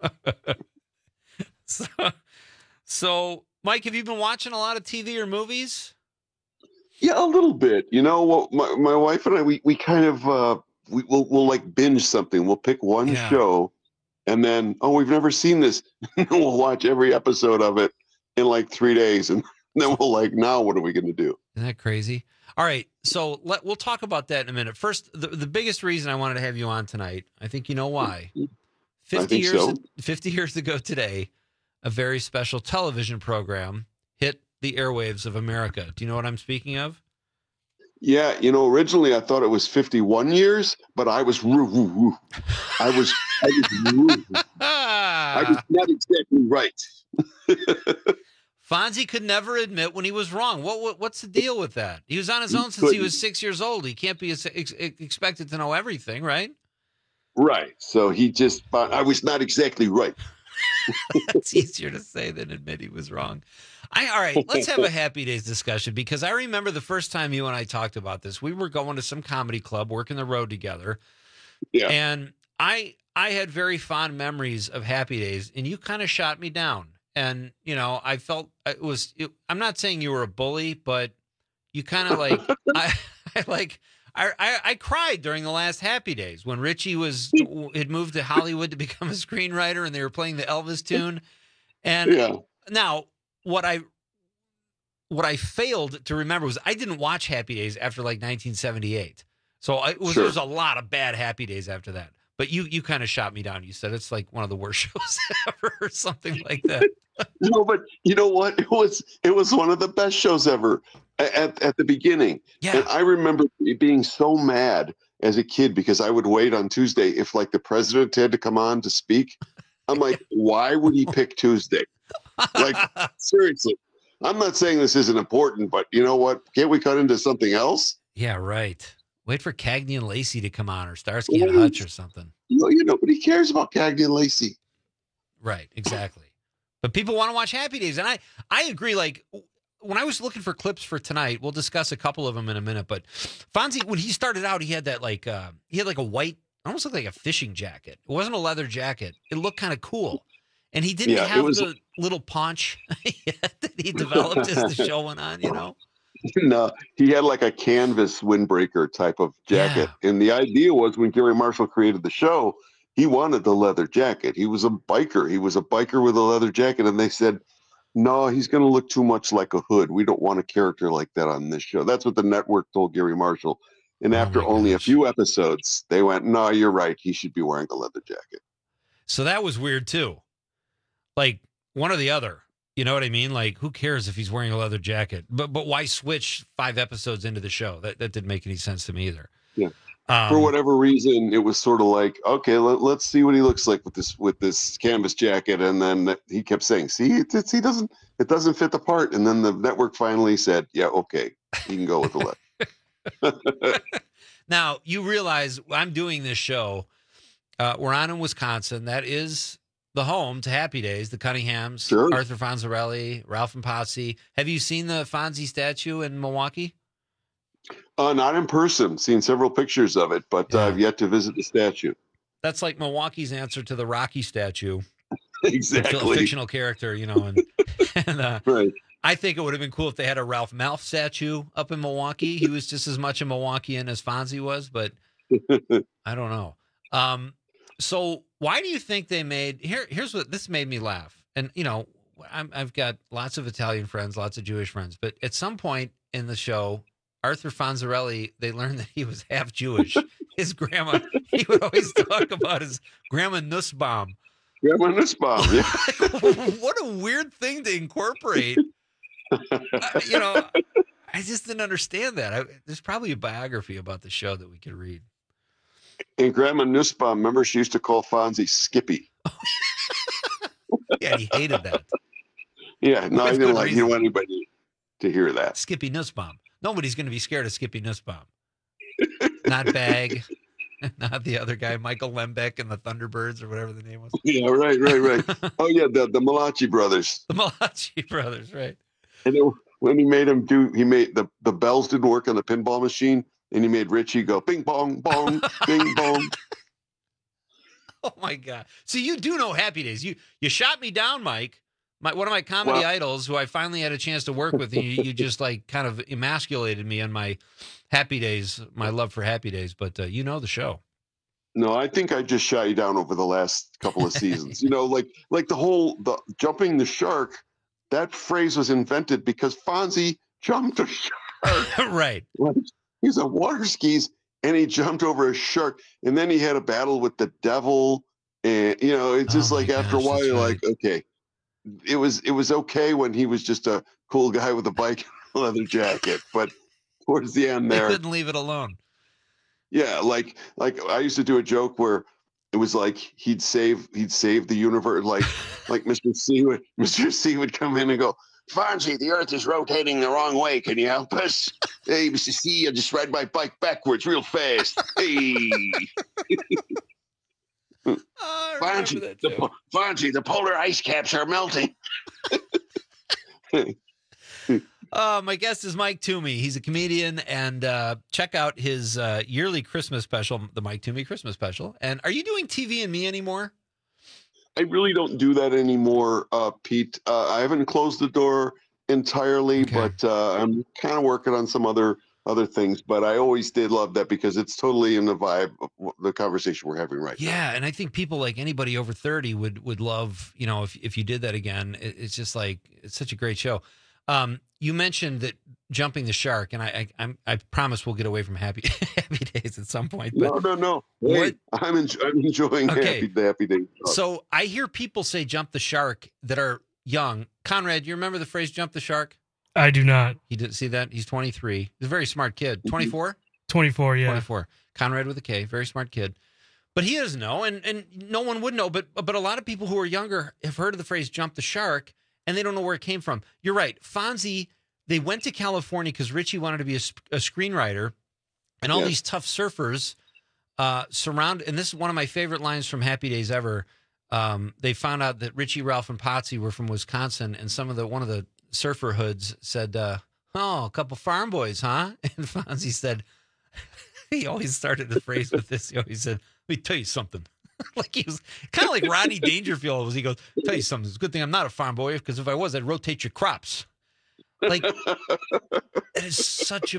fun. So, Mike, have you been watching a lot of TV or movies? Yeah, a little bit. You know what? My wife and I, we kind of we'll like binge something. We'll pick one show, and then we've never seen this. We'll watch every episode of it in like 3 days, and then we'll like, now what are we going to do? Isn't that crazy? All right, so we'll talk about that in a minute. First, the biggest reason I wanted to have you on tonight, I think you know why. 50 years ago today, a very special television program hit the airwaves of America. Do you know what I'm speaking of? Yeah, originally I thought it was 51 years, but I was I was not exactly right. Fonzie could never admit when he was wrong. What's the deal with that? He was on his own since he was 6 years old. He can't be expected to know everything, right? Right. So he just thought I was not exactly right. It's easier to say than admit he was wrong. All right, let's have a Happy Days discussion, because I remember the first time you and I talked about this. We were going to some comedy club, working the road together. Yeah. And I had very fond memories of Happy Days, and you kind of shot me down. And, I felt I'm not saying you were a bully, but you kind of like, I cried during the last Happy Days when Richie had moved to Hollywood to become a screenwriter, and they were playing the Elvis tune. And now what I failed to remember was I didn't watch Happy Days after like 1978. So there was a lot of bad Happy Days after that. But you kind of shot me down. You said it's like one of the worst shows ever, or something like that. No, but you know what? It was one of the best shows ever at the beginning. Yeah. And I remember being so mad as a kid because I would wait on Tuesday if like the president had to come on to speak. I'm like, why would he pick Tuesday? Like, seriously. I'm not saying this isn't important, but you know what? Can't we cut into something else? Yeah, right. Wait for Cagney and Lacey to come on, or Starsky and Hutch or something. Nobody cares about Cagney and Lacey. Right, exactly. But people want to watch Happy Days. And I agree. Like, when I was looking for clips for tonight, we'll discuss a couple of them in a minute. But Fonzie, when he started out, he had that like a white, almost looked like a fishing jacket. It wasn't a leather jacket. It looked kind of cool. And he didn't have the little paunch that he developed as the show went on, No, he had like a canvas windbreaker type of jacket. Yeah. And the idea was when Gary Marshall created the show, he wanted the leather jacket. He was a biker. He was a biker with a leather jacket. And they said, no, he's going to look too much like a hood. We don't want a character like that on this show. That's what the network told Gary Marshall. And after only a few episodes, they went, no, you're right. He should be wearing a leather jacket. So that was weird too. Like one or the other. You know what I mean? Like, who cares if he's wearing a leather jacket? But why switch 5 episodes into the show? That didn't make any sense to me either. Yeah. For whatever reason, it was sort of like, okay, let's see what he looks like with this canvas jacket. And then he kept saying, see, it doesn't fit the part. And then the network finally said, yeah, okay, he can go with the leather. Now, you realize I'm doing this show. We're on in Wisconsin. That is the home to Happy Days, the Cunninghams, sure. Arthur Fonzarelli, Ralph and Potsy. Have you seen the Fonzie statue in Milwaukee? Not in person. Seen several pictures of it, but I've yet to visit the statue. That's like Milwaukee's answer to the Rocky statue. Exactly. A fictional character, you know. And right. I think it would have been cool if they had a Ralph Malph statue up in Milwaukee. He was just as much a Milwaukeean as Fonzie was, but I don't know. So why do you think they made here's what this made me laugh. And you know, I've got lots of Italian friends, lots of Jewish friends, but at some point in the show, Arthur Fonzarelli, they learned that he was half Jewish. His grandma, he would always talk about his grandma Nussbaum. Grandma Nussbaum, yeah. What a weird thing to incorporate. You know, I just didn't understand that. There's probably a biography about the show that we could read. And Grandma Nussbaum, remember, she used to call Fonzie Skippy. Yeah, he hated that. Yeah, no, he didn't want anybody to hear that. Skippy Nussbaum. Nobody's going to be scared of Skippy Nussbaum. Not Bag, not the other guy, Michael Lembeck and the Thunderbirds or whatever the name was. Yeah, right. Oh, yeah, the Malachi brothers. The Malachi brothers, right. And when he made the bells didn't work on the pinball machine, and he made Richie go bing bong bong, bing bong. Oh my God! So you do know Happy Days. You shot me down, Mike. One of my comedy idols, who I finally had a chance to work with. You just like kind of emasculated me on my Happy Days, my love for Happy Days. But you know the show. No, I think I just shot you down over the last couple of seasons. You know, like the jumping the shark. That phrase was invented because Fonzie jumped a shark. Right. He's on water skis and he jumped over a shark, and then he had a battle with the devil. And you know, it's just after a while, you're like, okay. It was okay when he was just a cool guy with a bike and a leather jacket, but towards the end there, they couldn't leave it alone. Yeah, like I used to do a joke where it was like he'd save the universe, like Mr. C would come in and go, Fonzie, the Earth is rotating the wrong way. Can you help us? Hey, Mr. C, I just ride my bike backwards real fast. Hey. Fonzie, the polar ice caps are melting. My guest is Mike Toomey. He's a comedian, and check out his yearly Christmas special, the Mike Toomey Christmas special. And are you doing TV and Me anymore? I really don't do that anymore, Pete. I haven't closed the door entirely, but I'm kind of working on some other things, but I always did love that because it's totally in the vibe of the conversation we're having right now. Yeah, and I think people like anybody over 30 would love, you know, if you did that again. It's just like, it's such a great show. You mentioned that jumping the shark, and I promise we'll get away from Happy Days at some point. But no. Hey, I'm enjoying the Happy Days. So I hear people say jump the shark that are young. Conrad, you remember the phrase jump the shark? I do not. He didn't see that. He's 23. He's a very smart kid. 24? 24, yeah. 24. Conrad with a K. Very smart kid. But he doesn't know, and no one would know. But a lot of people who are younger have heard of the phrase jump the shark, and they don't know where it came from. You're right. Fonzie, they went to California because Richie wanted to be a screenwriter, and all these tough surfers surround. And this is one of my favorite lines from Happy Days ever. They found out that Richie, Ralph, and Potsy were from Wisconsin, and one of the surfer hoods said, "Oh, a couple farm boys, huh?" And Fonzie said, he always started the phrase with this. He always said, "Let me tell you something." Like he was kind of like Rodney Dangerfield. He goes, "Tell you something. It's a good thing I'm not a farm boy, because if I was, I'd rotate your crops." Like, it is such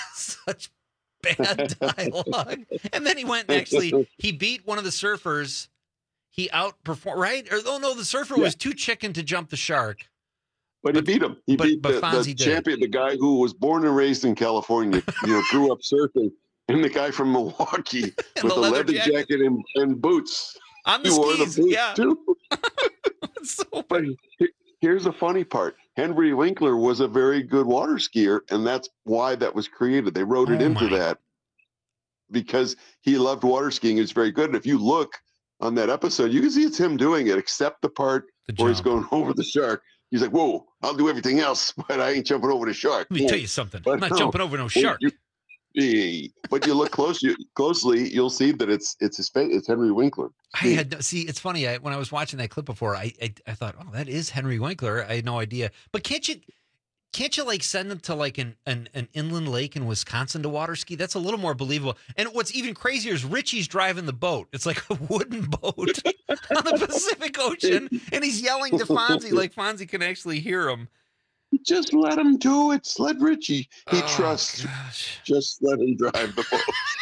bad dialogue. And then he went and actually, he beat one of the surfers. He outperformed, right? Or, oh no, the surfer was too chicken to jump the shark. But he beat him. He beat the champion, the guy who was born and raised in California, grew up surfing, and the guy from Milwaukee with the a leather jacket and boots. On the He wore skis, the boots yeah. too. But here's the funny part. Henry Winkler was a very good water skier, and that's why that was created. They wrote it into that because he loved water skiing. It's very good. And if you look on that episode, you can see it's him doing it, except the part where he's going over the shark. He's like, whoa, I'll do everything else, but I ain't jumping over the shark. Let me tell you something. I'm not jumping over no shark. But you look closely, you'll see that it's his face. It's Henry Winkler. It's funny. When I was watching that clip before, I thought, oh, that is Henry Winkler. I had no idea. But can't you like send them to like an inland lake in Wisconsin to water ski? That's a little more believable. And what's even crazier is Richie's driving the boat. It's like a wooden boat on the Pacific Ocean, and he's yelling to Fonzie like Fonzie can actually hear him. Just let him do it. Let Richie. He trusts. Just let him drive the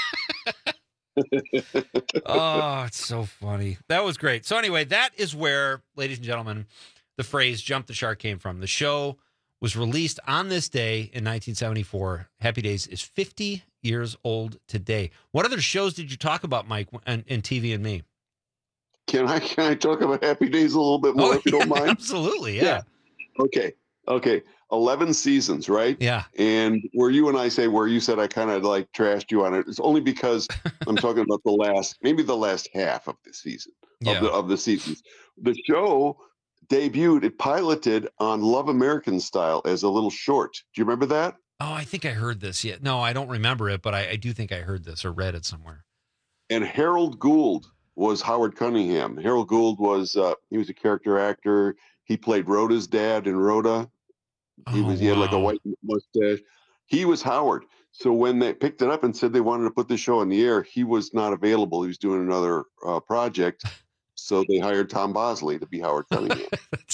boat. Oh, it's so funny. That was great. So anyway, that is where, ladies and gentlemen, the phrase "jump the shark" came from. The show was released on this day in 1974. Happy Days is 50 years old today. What other shows did you talk about, Mike, in TV and Me? Can I talk about Happy Days a little bit more, if you don't mind? Absolutely, yeah. Okay. 11 seasons, right? Yeah. And where you and I say, where you said I kind of like trashed you on it, it's only because I'm talking about maybe the last half of the season, of the seasons. The show debuted, it piloted on Love American Style as a little short. Do you remember that? Oh, I think I heard this. Yeah. No, I don't remember it, but I do think I heard this or read it somewhere. And Harold Gould was Howard Cunningham. Harold Gould was, he was a character actor. He played Rhoda's dad in Rhoda. He had like a white mustache. He was Howard. So when they picked it up and said they wanted to put the show on the air, he was not available. He was doing another project. So they hired Tom Bosley to be Howard Cunningham. That's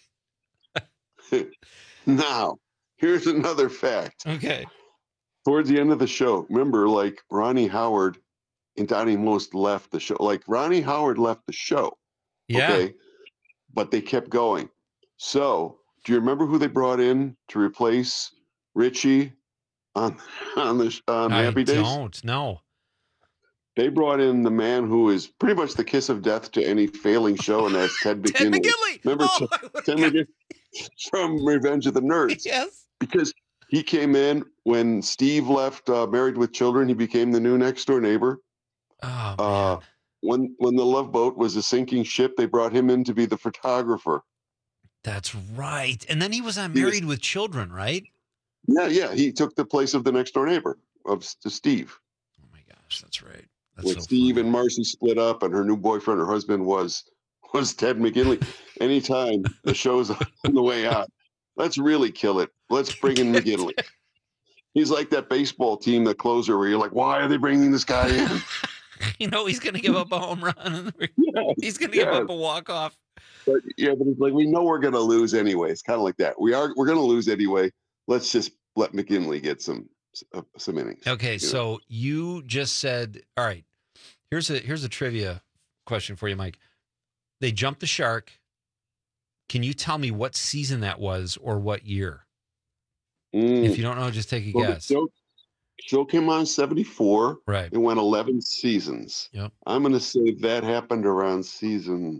great. Now, here's another fact. Okay. Towards the end of the show, remember, like Ronnie Howard and Donnie Most left the show. Like Ronnie Howard left the show. Yeah. Okay. But they kept going. So, do you remember who they brought in to replace Richie on Happy Days? I don't know. They brought in the man who is pretty much the kiss of death to any failing show, and that's Ted McGinley. Ted McGinley! Remember Ted McGinley from Revenge of the Nerds? Yes. Because he came in when Steve left Married with Children. He became the new next door neighbor. Oh, man. When the Love Boat was a sinking ship, they brought him in to be the photographer. That's right. And then he was on Married with Children, right? Yeah. He took the place of the next door neighbor to Steve. Oh my gosh, that's right. When Steve and Marcy split up, and her new boyfriend or husband was Ted McGinley. Anytime the show's on the way out, let's really kill it. Let's bring in McGinley. He's like that baseball team, the closer, where you're like, why are they bringing this guy in? You know he's going to give up a home run. He's going to give up a walk-off. But it's like, we know we're going to lose anyway. It's kind of like that. We're going to lose anyway. Let's just let McGinley get some innings. Okay, so you just said, all right, here's a trivia question for you, Mike. They jumped the shark. Can you tell me what season that was or what year? If you don't know, just take a guess. The show came on 74. Right. It went 11 seasons. Yep. I'm going to say that happened around season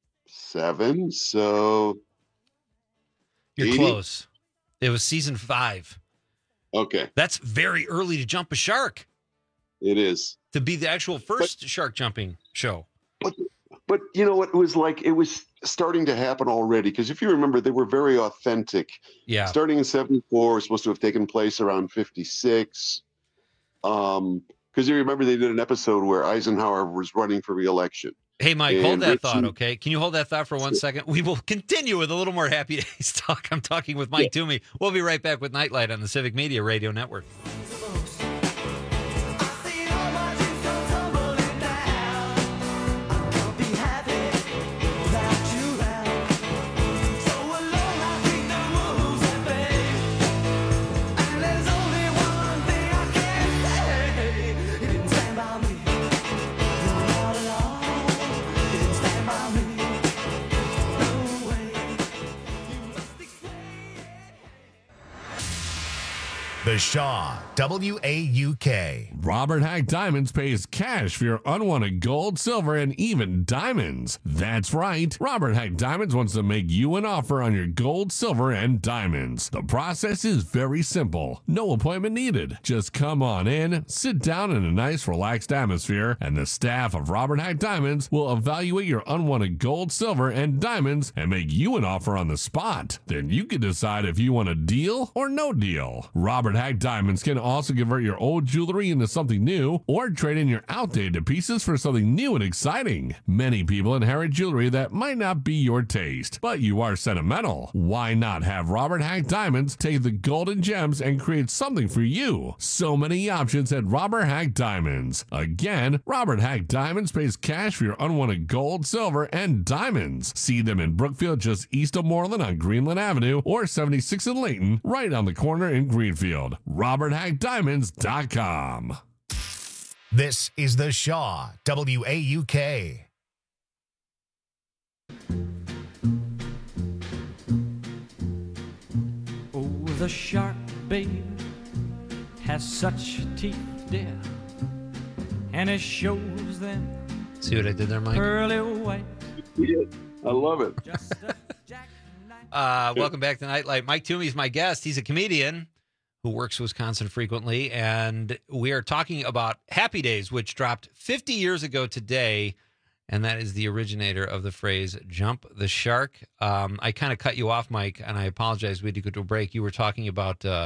7. So you're 80? Close. It was season 5. Okay. That's very early to jump a shark. It is. To be the actual first shark jumping show. But you know what? It was like, it was starting to happen already. Because if you remember, they were very authentic. Yeah. Starting in 74, was supposed to have taken place around 56. Because you remember they did an episode where Eisenhower was running for re-election. Hey, Mike, hold that thought, okay? Can you hold that thought for 1 second? We will continue with a little more Happy Days talk. I'm talking with Mike Toomey. We'll be right back with Nightlight on the Civic Media Radio Network. The Shaw WAUK. Robert Hack Diamonds pays cash for your unwanted gold, silver, and even diamonds. That's right. Robert Hack Diamonds wants to make you an offer on your gold, silver, and diamonds. The process is very simple. No appointment needed. Just come on in, sit down in a nice, relaxed atmosphere, and the staff of Robert Hack Diamonds will evaluate your unwanted gold, silver, and diamonds and make you an offer on the spot. Then you can decide if you want a deal or no deal. Robert Hack Diamonds can also convert your old jewelry into something new or trade in your outdated pieces for something new and exciting. Many people inherit jewelry that might not be your taste, but you are sentimental. Why not have Robert Hack Diamonds take the gold and gems and create something for you? So many options at Robert Hack Diamonds. Again, Robert Hack Diamonds pays cash for your unwanted gold, silver, and diamonds. See them in Brookfield, just east of Moreland on Greenland Avenue, or 76 in Layton, right on the corner in Greenfield. RobertHackDiamonds.com. This is the Shaw, WAUK. Oh, the shark, babe, has such teeth, dear, and it shows them. See what I did there, Mike? Pearly white. I love it. Welcome back to Nightlight. Mike Toomey is my guest. He's a comedian who works Wisconsin frequently, and we are talking about Happy Days, which dropped 50 years ago today, and that is the originator of the phrase "jump the shark." I kind of cut you off, Mike, and I apologize. We had to go to a break. You were talking about, we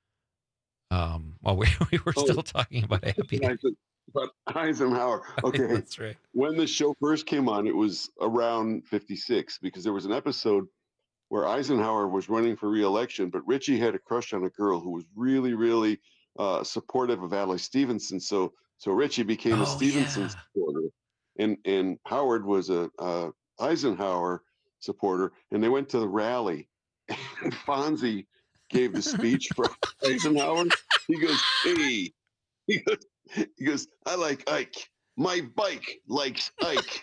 were still talking about Happy Days. But Eisenhower. Okay. That's right. When the show first came on, it was around 56 because there was an episode where Eisenhower was running for re-election, but Richie had a crush on a girl who was really, really supportive of Adlai Stevenson. So Richie became a Stevenson supporter, and Howard was a Eisenhower supporter, and they went to the rally, and Fonzie gave the speech for Eisenhower. He goes, "Hey," he goes, "I like Ike. My bike likes Ike.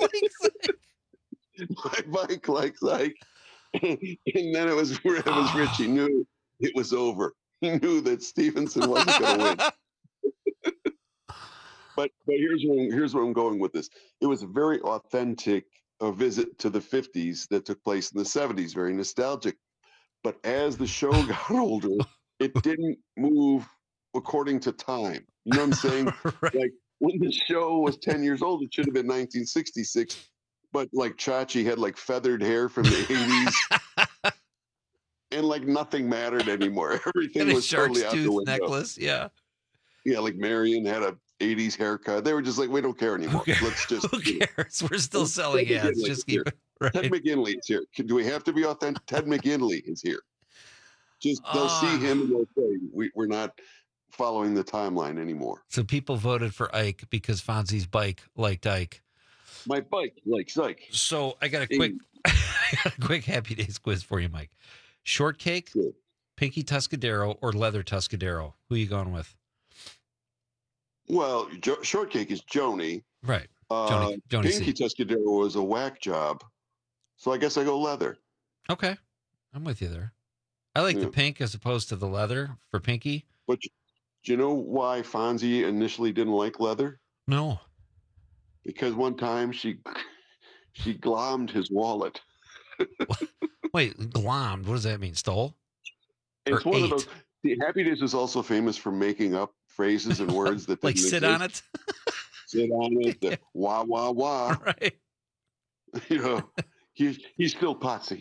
My bike likes Ike." And then it was Richie knew it was over. He knew that Stevenson wasn't going to win. But here's where I'm going with this. It was a very authentic visit to the 50s that took place in the 70s, very nostalgic. But as the show got older, it didn't move according to time. You know what I'm saying? Right. Like when the show was 10 years old, it should have been 1966. But like Chachi had like feathered hair from the 80s. And like nothing mattered anymore. Everything was totally out the window. Necklace, yeah. Yeah, like Marion had a 80s haircut. They were just like, we don't care anymore. Let's just who cares? We're still selling ads. Just keep it. Right. Ted McGinley is here. Do we have to be authentic? Ted McGinley is here. Just they'll see him and they'll say, we're not following the timeline anymore. So people voted for Ike because Fonzie's bike liked Ike. My bike likes Ike. So I got a quick Happy Days quiz for you, Mike. Shortcake, Pinky Tuscadero, or Leather Tuscadero? Who are you going with? Well, Shortcake is Joni. Right. Joni Pinky Tuscadero was a whack job. So I guess I go Leather. Okay. I'm with you there. I like the pink as opposed to the leather for Pinky. But do you know why Fonzie initially didn't like leather? No. Because one time she glommed his wallet. Wait, glommed? What does that mean? Stole? It's one of those. The Happy Days is also famous for making up phrases and words that like sit on it. Sit on it. The wah wah wah. Right. You know, he's still potsy.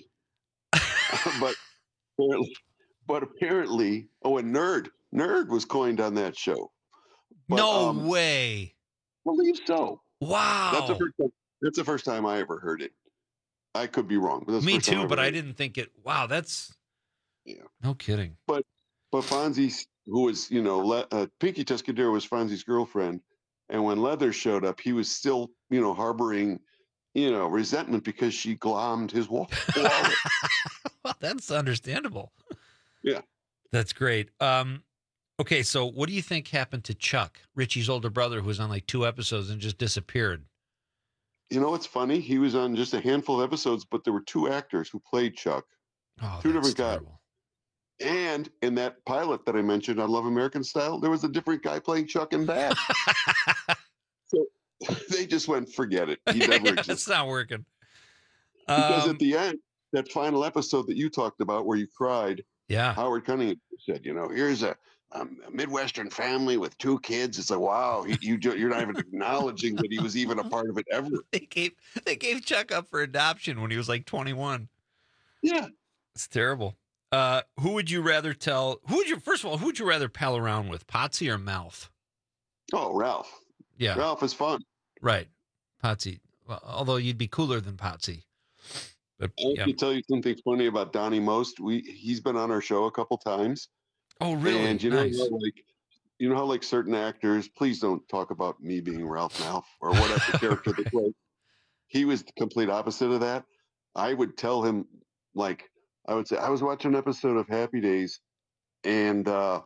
But apparently, a nerd was coined on that show. But, no way. Believe so. Wow. That's the first time I ever heard it. I could be wrong. But that's Me too, but I didn't think it. Wow, that's. Yeah. No kidding. But Fonzie, who was, Pinky Tuscadero was Fonzie's girlfriend. And when Leather showed up, he was still, harboring, resentment because she glommed his wallet. Well, that's understandable. Yeah. That's great. Okay, so what do you think happened to Chuck, Richie's older brother, who was on like 2 episodes and just disappeared? You know what's funny? He was on just a handful of episodes, but there were 2 actors who played Chuck. Oh, 2 different guys. And in that pilot that I mentioned on Love American Style, there was a different guy playing Chuck and Bad. So they just went, forget it. He never existed. It's not working. Because at the end, that final episode that you talked about where you cried, yeah, Howard Cunningham said, here's a Midwestern family with 2 kids. It's like, wow, you're not even acknowledging that he was even a part of it ever. They gave Chuck up for adoption when he was like 21. Yeah. It's terrible. Who would you rather first of all, who would you rather pal around with, Potsy or Mouth? Oh, Ralph. Yeah. Ralph is fun. Right. Potsy. Well, although you'd be cooler than Potsy. But, I can tell you something funny about Donnie Most. He's been on our show a couple times. Oh, really? And nice. You know how certain actors, please don't talk about me being Ralph Malph or whatever character they play. He was the complete opposite of that. I would tell him, I would say, I was watching an episode of Happy Days, and the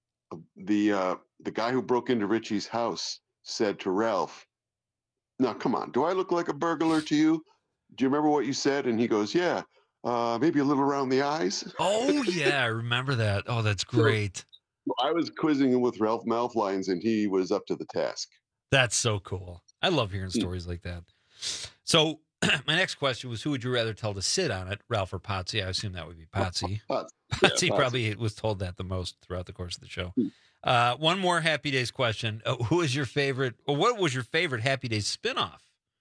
guy who broke into Richie's house said to Ralph, "Now, come on, do I look like a burglar to you? Do you remember what you said?" And he goes, "Yeah, maybe a little around the eyes." Oh, yeah, I remember that. Oh, that's great. So I was quizzing him with Ralph Malph lines, and he was up to the task. That's so cool. I love hearing stories like that. So my next question was, who would you rather tell to sit on it, Ralph or Potsy? I assume that would be Potsy. Potsy probably was told that the most throughout the course of the show. One more Happy Days question. Who is your favorite, or what was your favorite Happy Days spinoff?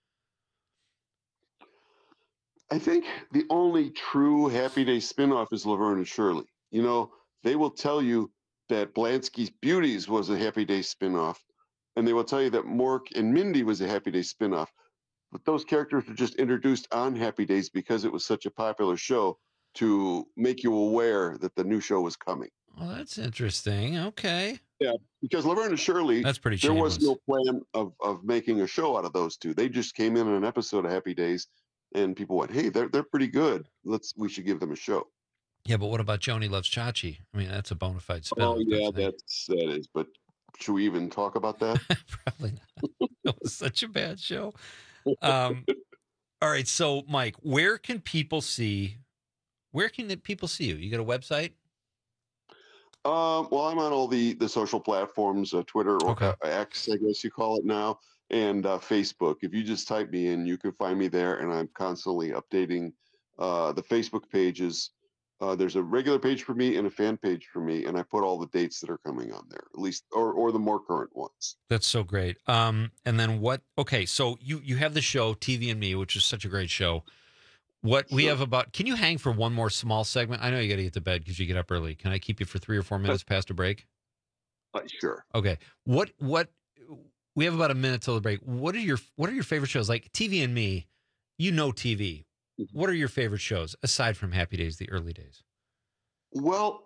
I think the only true Happy Days spinoff is Laverne and Shirley. They will tell you that Blansky's Beauties was a Happy Days spinoff, and they will tell you that Mork and Mindy was a Happy Days spinoff. But those characters were just introduced on Happy Days because it was such a popular show to make you aware that the new show was coming. Oh, that's interesting. Okay. Yeah, because Laverne and Shirley, that's pretty there shameless. was no plan of making a show out of those two. They just came in an episode of Happy Days, and people went, "Hey, they're pretty good. We should give them a show." Yeah, but what about Joni Loves Chachi? I mean, that's a bona fide spinoff. Oh yeah, that is. But should we even talk about that? Probably not. It was such a bad show. All right, so Mike, where can people see you? You got a website? Well, I'm on all the social platforms, Twitter or X, I guess you call it now, and Facebook. If you just type me in, you can find me there, and I'm constantly updating the Facebook pages. There's a regular page for me and a fan page for me, and I put all the dates that are coming on there, at least, or the more current ones. That's so great. And then what? Okay, so you have the show TV and Me, which is such a great show. What we have about? Can you hang for one more small segment? I know you got to get to bed because you get up early. Can I keep you for 3 or 4 minutes past a break? Sure. Okay. What? We have about a minute till the break. What are your favorite shows? Like TV and Me, TV. What are your favorite shows aside from Happy Days, the early days? Well,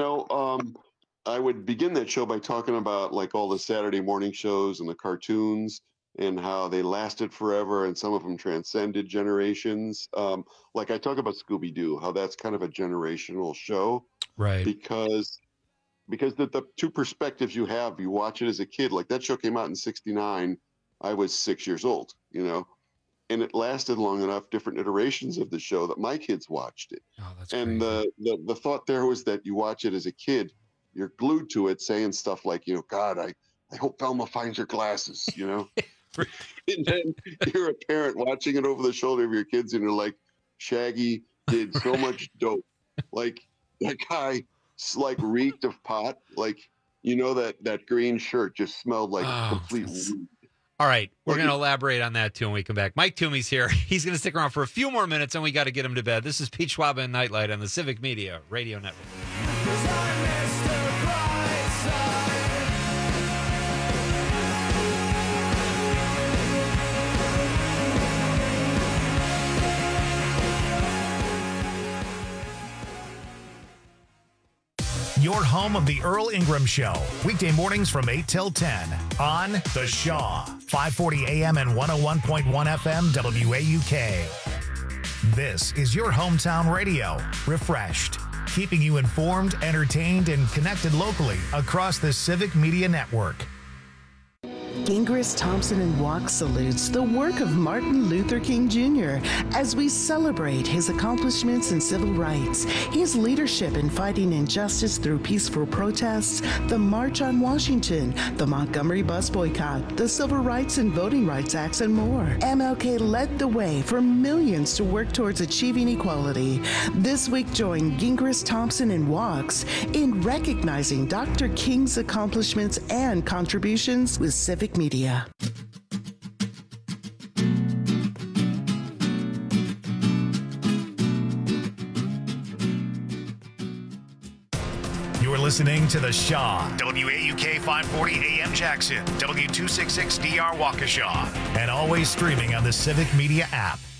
I would begin that show by talking about all the Saturday morning shows and the cartoons and how they lasted forever, and some of them transcended generations. I talk about Scooby-Doo, how that's kind of a generational show, right? Because the two perspectives you have, you watch it as a kid. Like that show came out in '69, I was 6 years old, and it lasted long enough, different iterations of the show, that my kids watched it. Oh, that's and crazy. the thought there was that you watch it as a kid, you're glued to it, saying stuff like, God, I hope Velma finds her glasses, And then you're a parent watching it over the shoulder of your kids, and you're like, Shaggy did so much dope. Like that guy reeked of pot. That green shirt just smelled like complete weed. All right, we're going to elaborate on that too when we come back. Mike Toomey's here. He's going to stick around for a few more minutes, and we got to get him to bed. This is Pete Schwab and Nightlight on the Civic Media Radio Network. Your home of the Earl Ingram Show. Weekday mornings from 8 till 10 on The Shaw. 540 AM and 101.1 FM WAUK. This is your hometown radio. Refreshed. Keeping you informed, entertained, and connected locally across the Civic Media Network. Gingras Thompson & Walk salutes the work of Martin Luther King Jr. as we celebrate his accomplishments in civil rights, his leadership in fighting injustice through peaceful protests, the March on Washington, the Montgomery bus boycott, the Civil Rights and Voting Rights Acts, and more. MLK led the way for millions to work towards achieving equality. This week, join Gingras Thompson & Walks in recognizing Dr. King's accomplishments and contributions with Civic Media. You're listening to The Shaw, WAUK 540 AM Jackson, W266DR Waukesha, and always streaming on the Civic Media app.